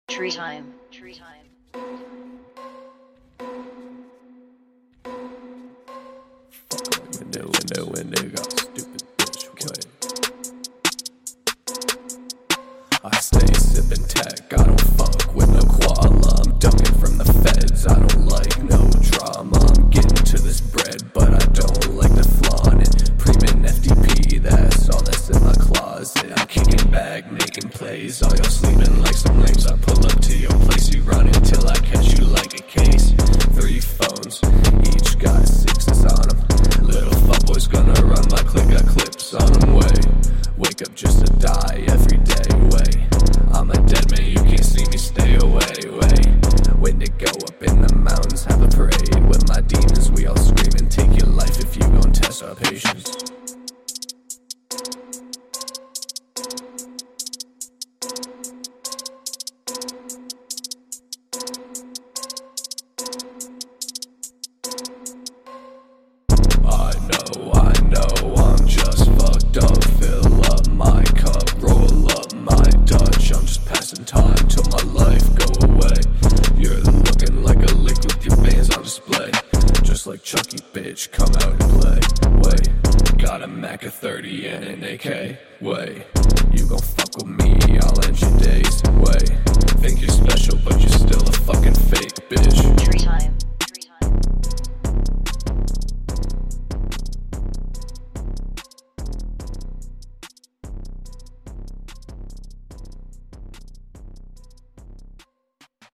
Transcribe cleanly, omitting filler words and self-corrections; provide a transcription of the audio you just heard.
Tree time. Tree time. When they got stupid bitch way. I stay sippin' tech, I don't fuck with no koala. I'm ducking from the feds, I don't like no drama. I'm getting to this bread, but I don't like to flaunt it. Premin FDP, that's all that's in my closet. I'm kicking back, making plays, all y'all sleeping like some lames. I pull up to your place, you run until I catch you like a case. 3 phones, each got 6s on them. Little fuckboy's gonna run my clique, got clips on them, way. Wake up just to die every day, way. I'm a dead man, you can't see me, stay away, way. When to go up in the mountains, have a parade with my demons, we all scream and take your life if you gon' test our patience. I know, I'm just fucked up. Fill up my cup, roll up my Dutch. I'm just passing time till my life go away. You're looking like a lick with your bands on display. Just like Chucky, bitch, come out and play. Way, got a Mac, a 30 and an AK. Way, you gon' fuck with me, I'll end your days. Way, think you're special, but you're still a fucking fake bitch. Tree time.